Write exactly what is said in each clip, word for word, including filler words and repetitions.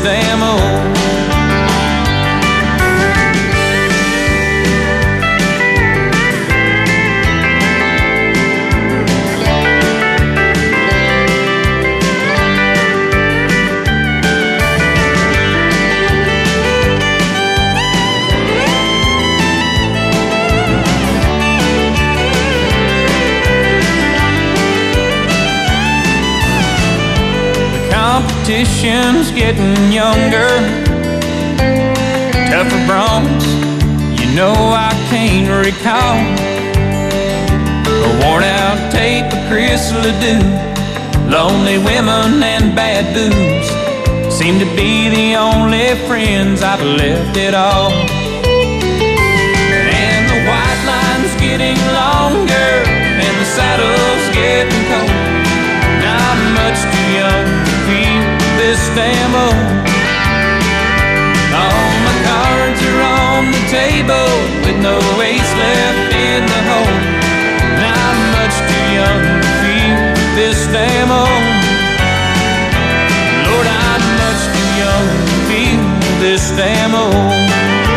damn old. Competition's getting younger, tougher broncs, you know I can't recall. A worn out tape of Chris Ledoux, lonely women and bad booze seem to be the only friends I've left at all. And the white line's getting longer and the saddle's getting cold. Not much too young to feel this damn old. All my cards are on the table with no ace left in the hole. Not much too young to feel this damn old. Lord, I'm much too young to feel this damn old.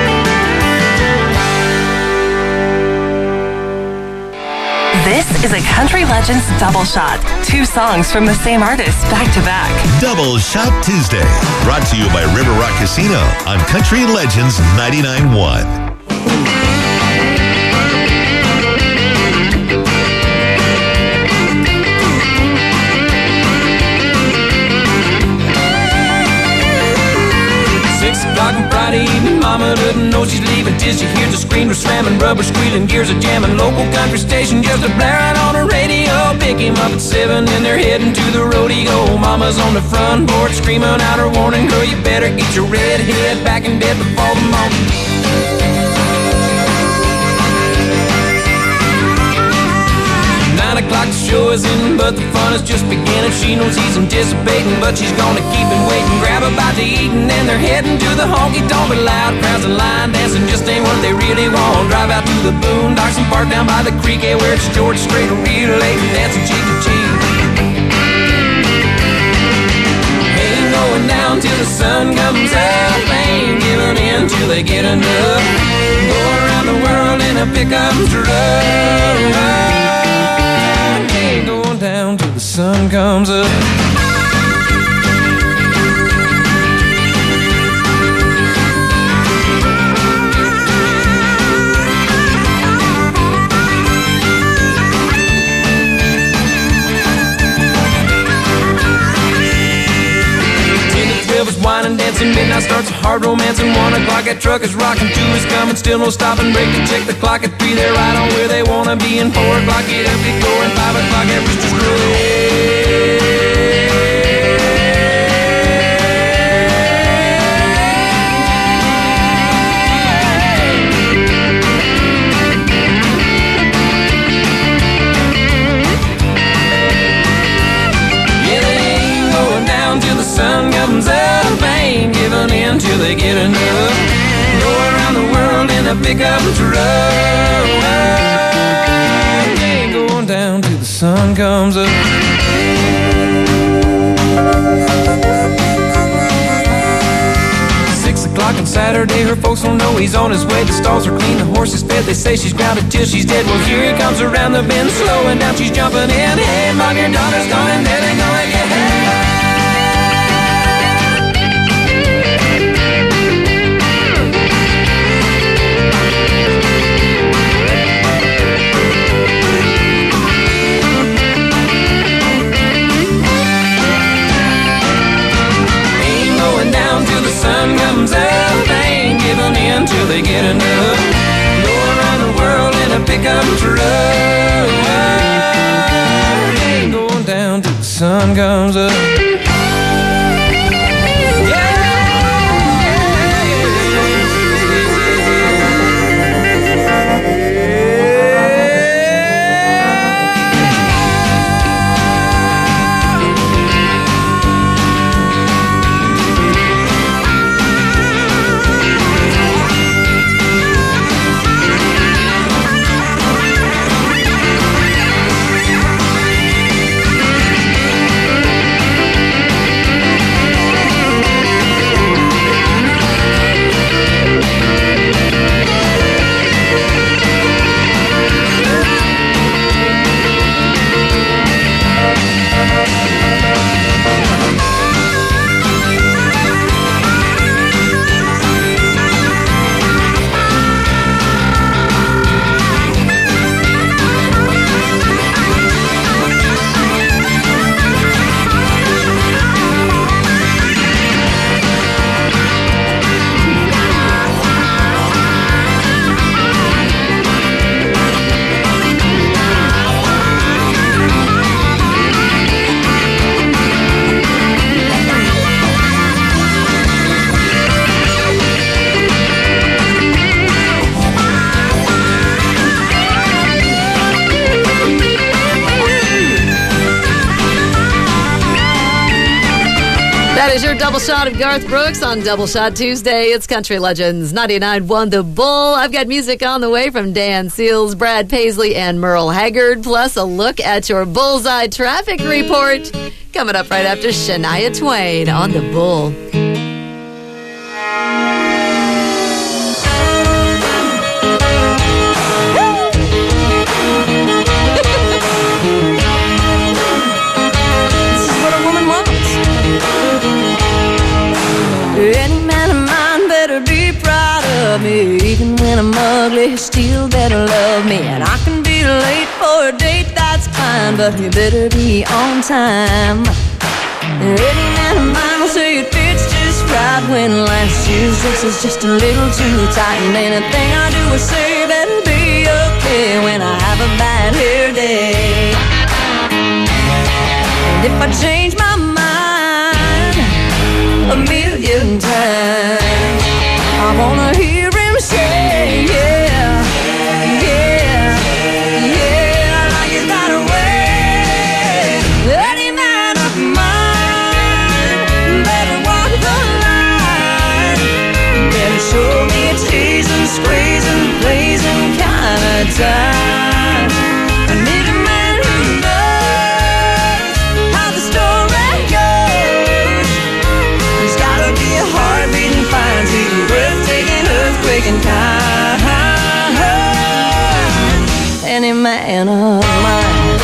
This is a Country Legends double shot. Two songs from the same artist back to back. Double Shot Tuesday. Brought to you by River Rock Casino on Country Legends ninety-nine point one. Six o'clock on Friday evening, mama doesn't know she's leaving till she hears the screamer slamming, rubber squealing, gears are jamming, local country station just a blaring on the radio. Pick him up at seven and they're heading to the rodeo. Mama's on the front porch screaming out her warning, girl, you better get your red head back in bed before the morning. Nine o'clock the show is in, but the fun is just beginning. She knows he's anticipating, but she's gonna keep him waiting. Grab a bite to eat and then they're heading to the honky-tonk. But loud crowds and line dancing just ain't what they really want. Drive out to the boondocks and park down by the creek, yeah, where it's George Strait real late and dancing cheek to cheek. Ain't going down till the sun comes up, ain't giving in till they get enough. Go around the world in a pickup truck, going down till the sun comes up. Wine and dancing, midnight starts a hard romance, and one o'clock that truck is rocking, two is coming, still no stopping, break to check the clock at three, they're right on where they wanna be, and four o'clock get up, get going, five o'clock that rooster's crowing. Sun comes up, ain't giving in till they get enough. Go around the world in a pickup truck, ain't going down till the sun comes up. Six o'clock on Saturday, her folks don't know he's on his way. The stalls are clean, the horse is fed, they say she's grounded till she's dead. Well, here he comes around the bend, slowing down, she's jumping in. Hey, mom, your daughter's gone and dead ain't gonna get hey. Sun comes up, ain't giving in till they get enough. Go around the world in a pickup truck, ain't going down till the sun comes up. double shot of Garth Brooks on Double Shot Tuesday. It's Country Legends ninety-nine point one The Bull. I've got music on the way from Dan Seals, Brad Paisley, and Merle Haggard, plus a look at your Bullseye traffic report. Coming up right after Shania Twain on The Bull. Any man of mine better be proud of me. Even when I'm ugly, he still better love me. And I can be late for a date, that's fine, but he better be on time. Any man of mine will say it fits just right when last year's dress is just a little too tight. And anything I do or say better be okay when I have a bad hair day. And if I change my mind a million times, I wanna hear him say, yeah, yeah, yeah, like it's not a way. Any man of mine better walk the line, better show me a teasing, squeezing, blazing kind of time. I need a man who knows how the story goes. He's gotta be a heart-beating, fine-tuning, breathtaking, earthquaking kind. Any man of mine.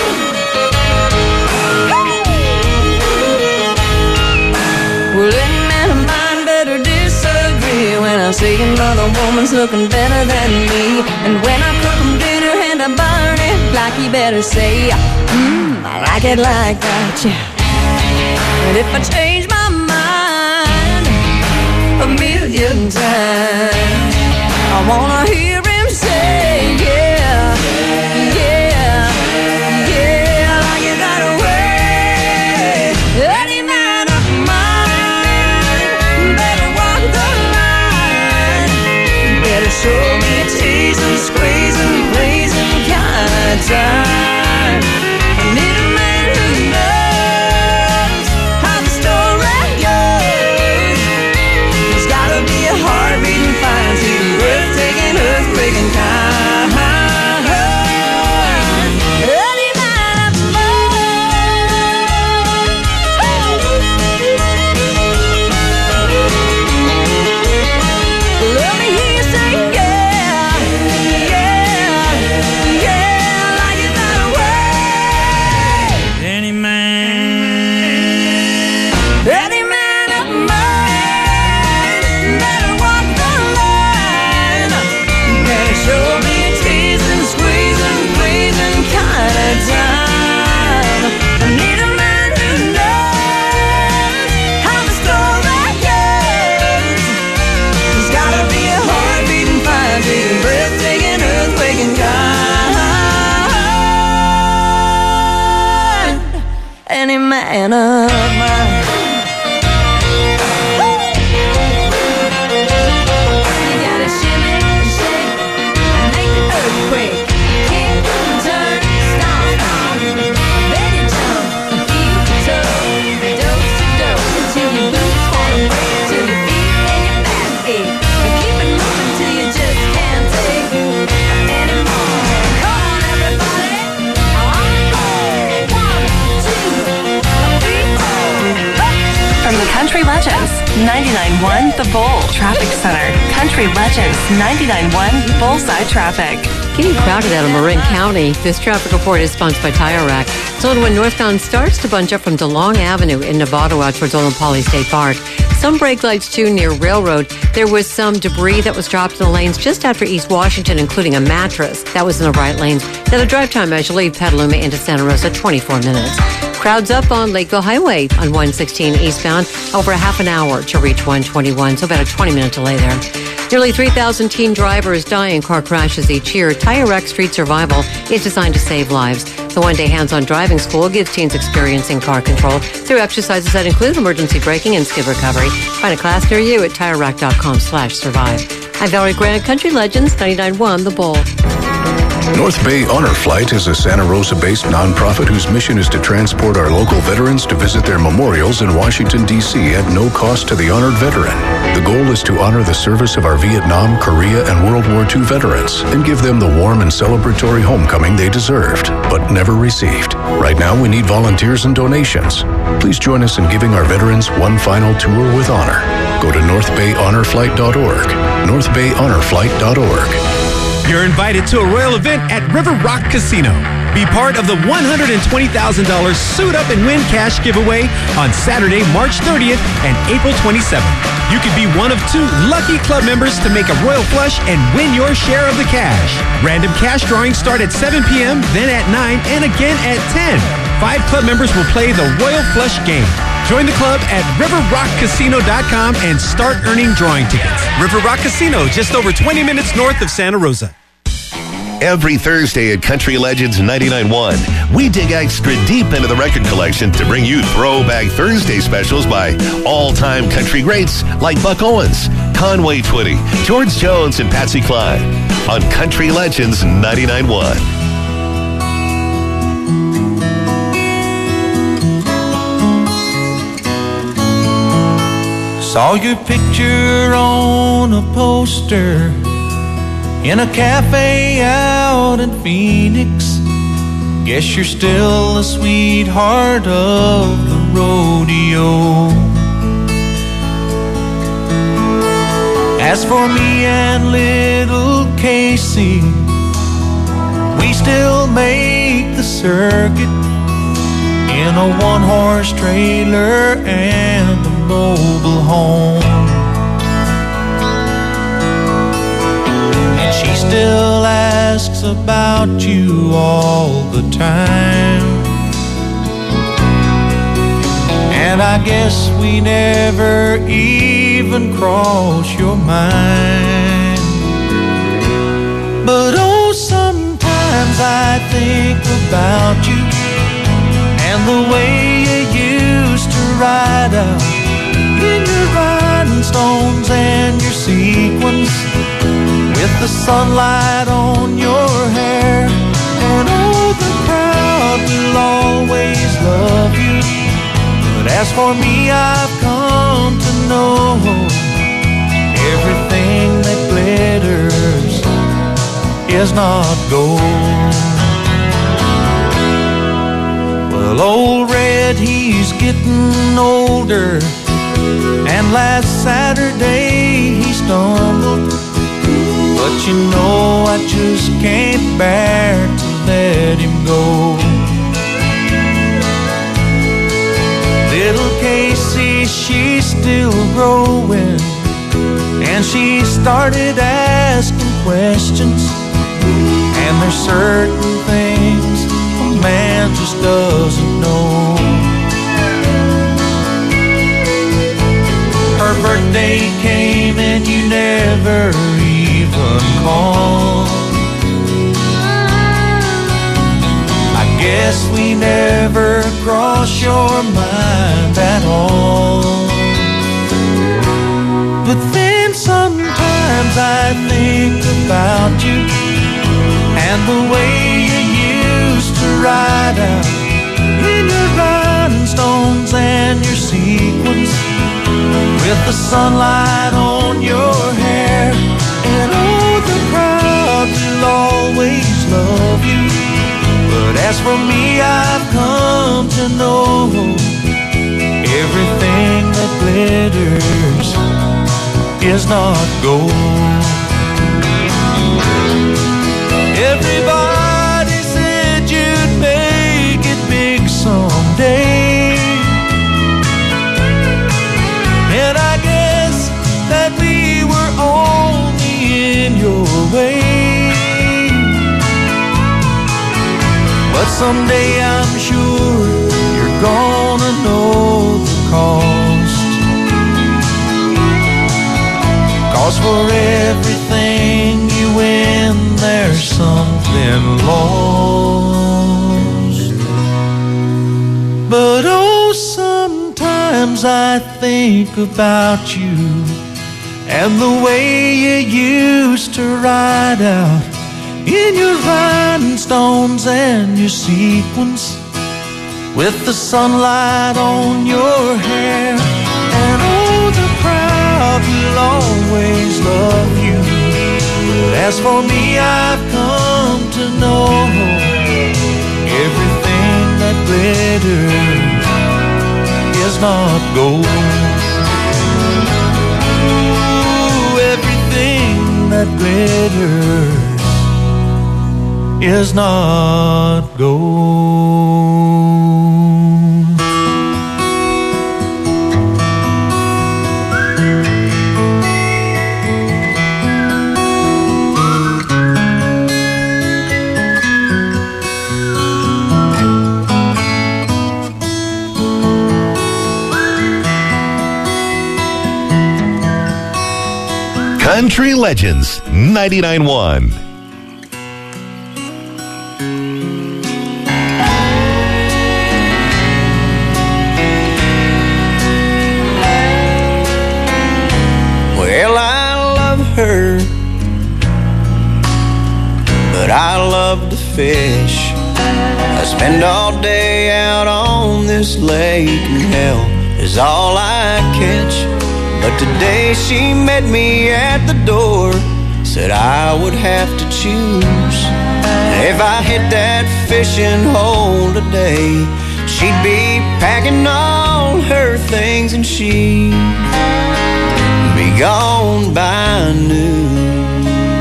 Well, any man of mine better disagree when I say another woman's looking better than me. And when I cook him dinner and I burn it, like he better say, mmm, I like it like that, yeah. And if I change my mind a million times, I wanna hear him say, yeah, yeah, yeah, like you got away. Any man of mine better walk the line, better show me a teasing, squeezing, blazing kind of time. I need a man who knows how the story goes. There's gotta be a heart-beating, fine-tuning, breathtaking, earthquaking kind. Any man of mine. Let me hear you say, yeah, yeah, yeah, like it's not a way. Any man, Any man of mine better walk the line, better show me a teasing, squeezing, pleasing kind of time. I need a man who knows how the story goes. There's gotta be a heart-beating, fine-tuning, breathtaking, earthquaking kind. Any man of mine. You gotta shimmy and shake and make the earthquake. Kick, turn, stomp, stomp. Then you jump and keep your toe. Dose to dose until your boots wanna break, till your feet and your back ache. But keep it moving till you just can't take anymore. Come on, everybody. On four. One, two, three, four. From the Country Legends, ninety-nine point one The Bull Traffic Center. Country Legends, ninety-nine point one Bullseye Traffic. Getting crowded out of Marin County. This traffic report is sponsored by Tire Rack. So when northbound starts to bunch up from DeLong Avenue in Nevada out towards Olin Poly State Park. Some brake lights, too, near Railroad. There was some debris that was dropped in the lanes just after East Washington, including a mattress. That was in the right lanes. Now the drive time as you leave Petaluma into Santa Rosa, twenty-four minutes. Crowds up on Lakeville Highway on one sixteen eastbound, over a half an hour to reach one twenty-one, so about a twenty-minute delay there. Nearly three thousand teen drivers die in car crashes each year. Tire Rack Street Survival is designed to save lives. The one-day hands-on driving school gives teens experience in car control through exercises that include emergency braking and skid recovery. Find a class near you at tire rack dot com slash survive. I'm Valerie Grant, Country Legends, ninety-nine point one The Bull. North Bay Honor Flight is a Santa Rosa-based nonprofit whose mission is to transport our local veterans to visit their memorials in Washington, D C at no cost to the honored veteran. The goal is to honor the service of our Vietnam, Korea, and World War Two veterans and give them the warm and celebratory homecoming they deserved, but never received. Right now, we need volunteers and donations. Please join us in giving our veterans one final tour with honor. Go to north bay honor flight dot org. north bay honor flight dot org. You're invited to a royal event at River Rock Casino. Be part of the one hundred twenty thousand dollars Suit Up and Win cash giveaway on Saturday, March thirtieth and April twenty-seventh. You could be one of two lucky club members to make a royal flush and win your share of the cash. Random cash drawings start at seven p.m., then at nine, and again at ten. Five club members will play the Royal Flush game. Join the club at river rock casino dot com and start earning drawing tickets. River Rock Casino, just over twenty minutes north of Santa Rosa. Every Thursday at Country Legends ninety-nine point one, we dig extra deep into the record collection to bring you Throwback Thursday specials by all-time country greats like Buck Owens, Conway Twitty, George Jones, and Patsy Cline on Country Legends ninety-nine point one. Saw your picture on a poster in a cafe out in Phoenix. Guess you're still a sweetheart of the rodeo. As for me and little Casey, we still make the circuit in a one-horse trailer and a mobile home. And she still asks about you all the time. And I guess we never even cross your mind. But oh, sometimes I think about you and the way you used to ride out in your rhinestones and your sequins, with the sunlight on your hair. And oh, the crowd will always love you. But as for me, I've come to know everything that glitters is not gold. Well, old Red, he's getting older, and last Saturday he stumbled. But you know I just can't bear to let him go. Little Casey, she's still growing, and she started asking questions. And there's certain things a man just doesn't know. Her birthday came and you never even called. I guess we never crossed your mind at all. But then sometimes I think about you and the way you used to ride out in your rhinestones and your sequins, with the sunlight on your hair. And oh, the crowd will always love you. But as for me, I've come to know everything that glitters is not gold. Everybody said you'd make it big someday, and I guess that we were only in your way. But someday I'm sure you're gonna know the cost. 'Cause for everything you win, there's something lost. But oh, sometimes I think about you and the way you used to ride out in your rhinestones and your sequins, with the sunlight on your hair. And oh, the crowd will always love you. But as for me, I've come to know everything that glitters is not gold. Ooh, everything that glitters is not gold. Country Legends ninety-nine point one. Well, I love her, but I love to fish. I spend all day out on this lake, and hell is all I catch. But today she met me at the door, said I would have to choose. If I hit that fishing hole today, she'd be packing all her things and she'd be gone by noon.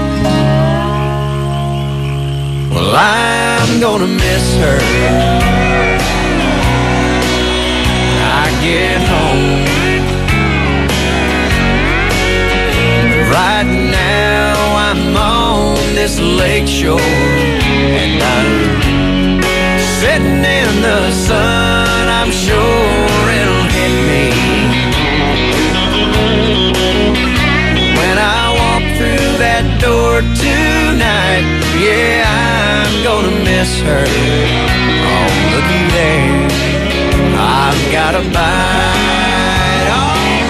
Well, I'm gonna miss her when I get home. Right now I'm on this lake shore, and I'm sitting in the sun. I'm sure it'll hit me when I walk through that door tonight. Yeah, I'm gonna miss her. Oh, looky there, I've got a bite. Oh,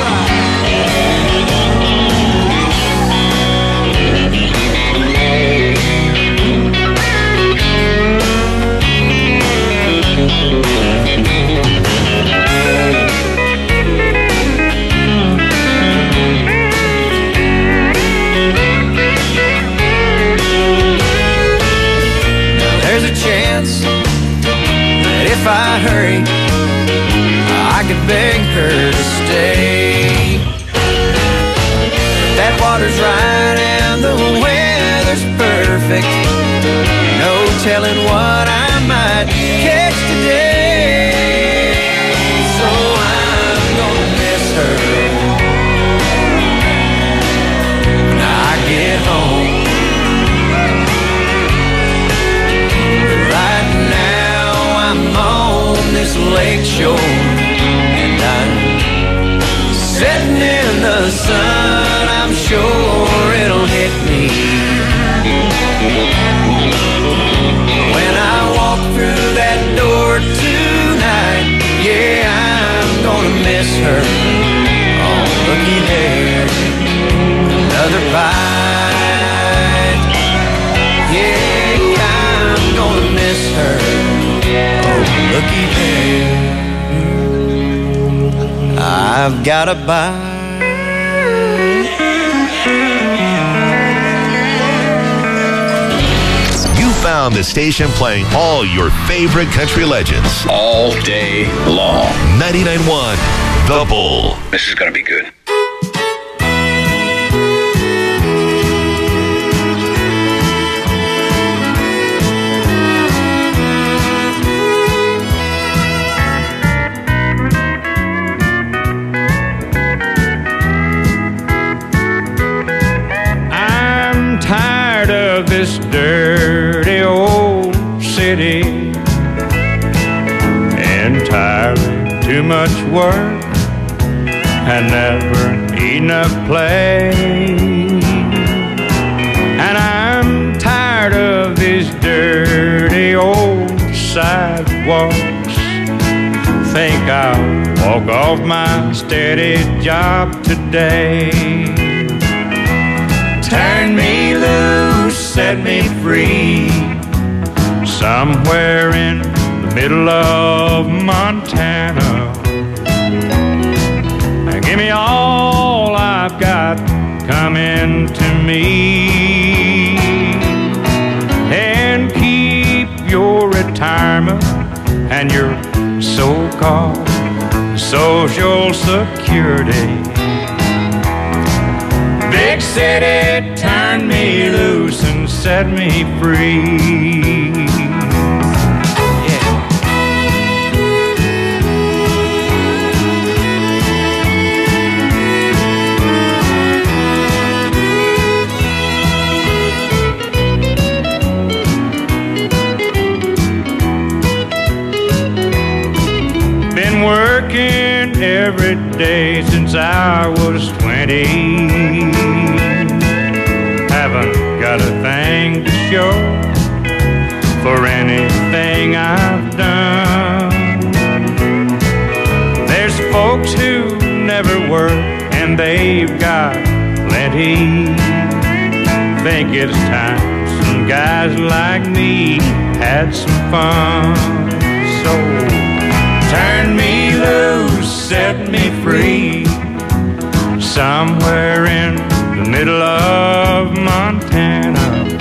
if I hurry, I could beg her to stay. But that water's right and the weather's perfect. No telling what I might catch today. So I'm gonna miss her when I get home. Right now I'm on this lake shore, and I'm sitting in the sun. I'm sure it'll hit me when I walk through that door tonight. Yeah, I'm gonna miss her. Oh, looky there, another bite. Yeah, I'm gonna miss her. Oh, looky there, I've got a bite. You found the station playing all your favorite country legends all day long. ninety-nine point one The Bull. This is gonna be good. This dirty old city, entirely too much work and never enough play. And I'm tired of these dirty old sidewalks. Think I'll walk off my steady job today. Turn me loose set me free. Somewhere in the middle of Montana. And give me all I've got coming to me. And keep your retirement and your so-called Social Security. Big city, turn me loose and set me free. Been working every day since I was twenty. Haven't got a thing to show for anything I've done. There's folks who never work and they've got plenty. Think it's time some guys like me had some fun. So turn me loose, set me free. Somewhere in the middle of Montana.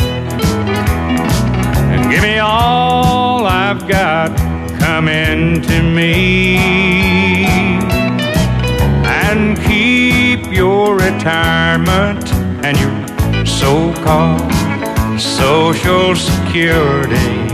And give me all I've got coming to me. And keep your retirement and your so-called Social Security.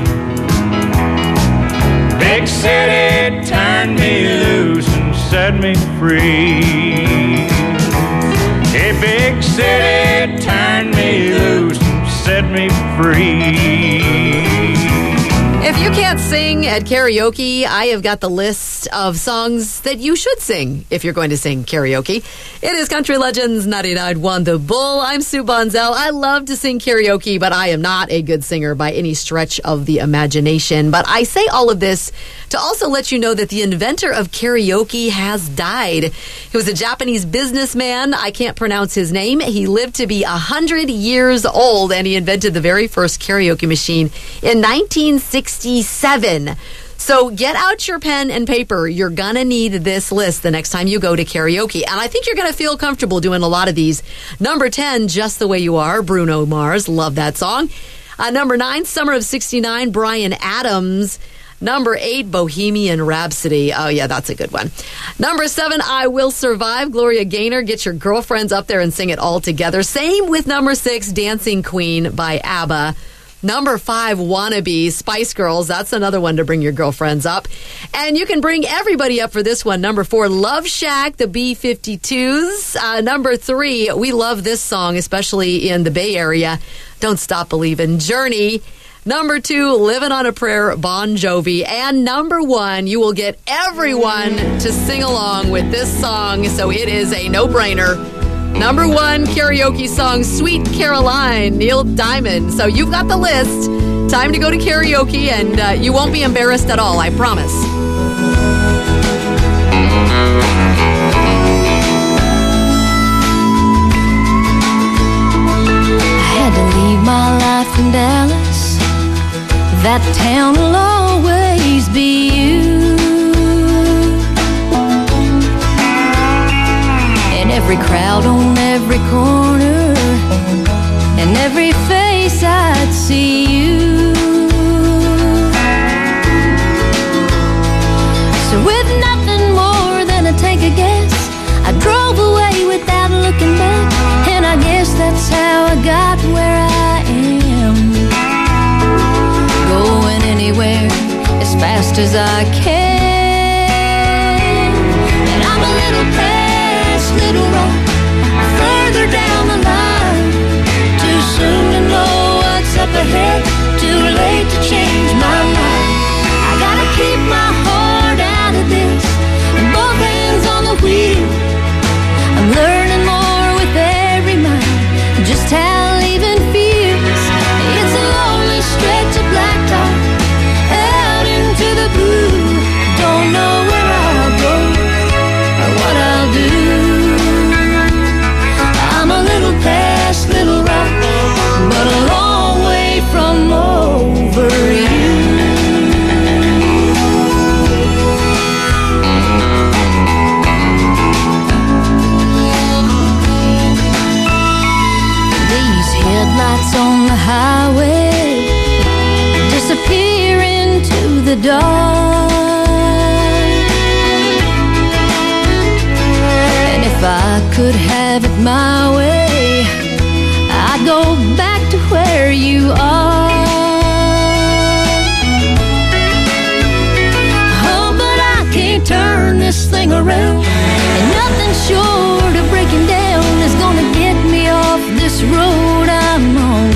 Big city, turn me loose and set me free. Hey, big city, turn me loose and set me free. If you can't sing at karaoke, I have got the list of songs that you should sing if you're going to sing karaoke. It is Country Legends ninety-nine point one The Bull. I'm Sue Bonzel. I love to sing karaoke, but I am not a good singer by any stretch of the imagination. But I say all of this to also let you know that the inventor of karaoke has died. He was a Japanese businessman. I can't pronounce his name. He lived to be one hundred years old, and he invented the very first karaoke machine in nineteen sixty-seven. So get out your pen and paper. You're going to need this list the next time you go to karaoke. And I think you're going to feel comfortable doing a lot of these. Number ten, Just the Way You Are, Bruno Mars. Love that song. Uh, number nine, Summer of sixty-nine, Bryan Adams. Number eight, Bohemian Rhapsody. Oh, yeah, that's a good one. Number seven, I Will Survive, Gloria Gaynor. Get your girlfriends up there and sing it all together. Same with number six, Dancing Queen by ABBA. Number five, Wannabe, Spice Girls. That's another one to bring your girlfriends up. And you can bring everybody up for this one. Number four, Love Shack, the B fifty-twos. Uh, number three, we love this song, especially in the Bay Area. Don't Stop Believin', Journey. Number two, Living on a Prayer, Bon Jovi. And number one, you will get everyone to sing along with this song, so it is a no-brainer. Number one karaoke song, Sweet Caroline, Neil Diamond. So you've got the list. Time to go to karaoke, and uh, you won't be embarrassed at all, I promise. I had to leave my life in Dallas. That town will always be you. Every crowd on every corner, and every face I'd see you. So with nothing more than a take a guess, I drove away without looking back. And I guess that's how I got where I am, going anywhere as fast as I can. And I'm a little past Little Rock, further down the line. Too soon to know what's up ahead, too late to change my mind. I gotta keep my heart out of this and both hands on the wheel. I'm learning more with every mile, just how leaving feels. It's a lonely stretch of blacktop out into the blue. headlights on the highway disappear into the dark. And if I could have it my way, I'd go back to where you are. Oh, but I can't turn this thing around, and nothing short of breaking down is gonna get me off this road I'm on.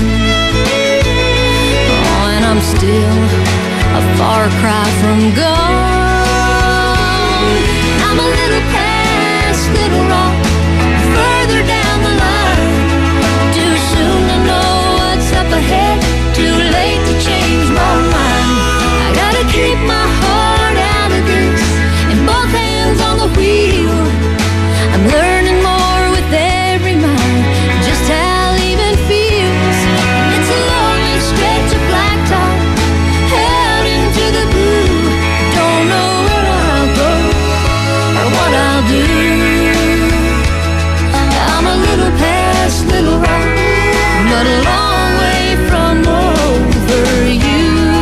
Oh, and I'm still a far cry from gone. I'm a little past Little Rock, further down the line. Too soon to know what's up ahead, too late to change my mind. I gotta keep my heart out of this and both hands on the wheel. I'm learning more with every mile, just how leaving feels. And it's a lonely stretch of blacktop out into the blue. Don't know where I'll go or what I'll do. I'm a little past Little Rock, but a long way from over you.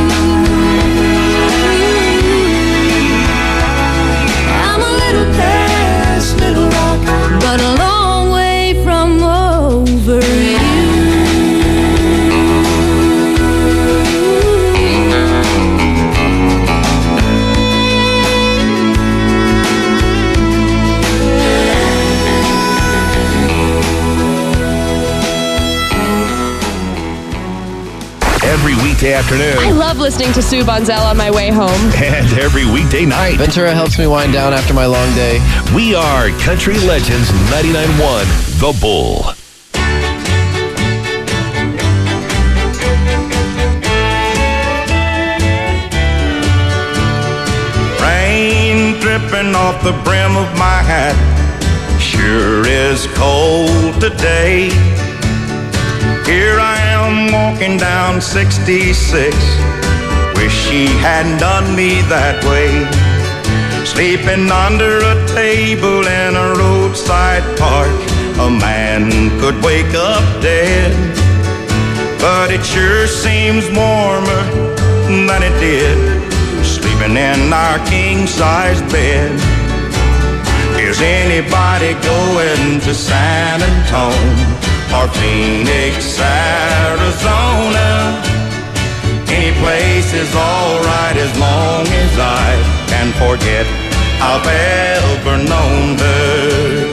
I'm a little past Little Rock, but a long way from over you. Every weekday afternoon. I love listening to Sue Bonzel on my way home. And every weekday night. Ventura helps me wind down after my long day. We are Country Legends ninety-nine point one, The Bull. Rain dripping off the brim of my hat, sure is cold today. Here I am walking down sixty-six, wish she hadn't done me that way. Sleeping under a table in a roadside park, a man could wake up dead. But it sure seems warmer than it did, sleeping in our king-size bed. Is anybody going to San Antonio or Phoenix, Arizona? Any place is alright as long as I can forget I've ever known her.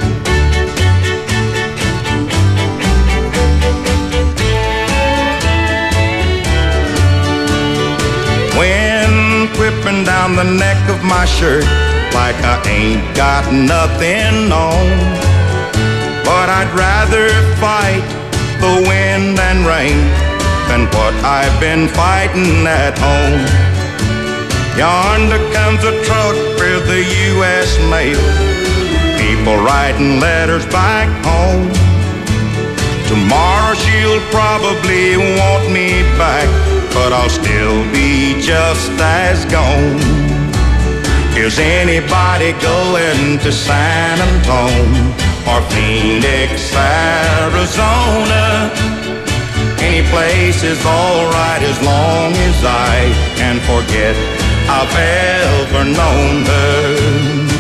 Wind whipping down the neck of my shirt like I ain't got nothing on. But I'd rather fight the wind and rain than what I've been fighting at home. Yonder comes a truck with the U S mail, people writing letters back home. Tomorrow she'll probably want me back, but I'll still be just as gone. Is anybody going to San Antonio or Phoenix, Arizona? Any place is alright as long as I can forget I've ever known her.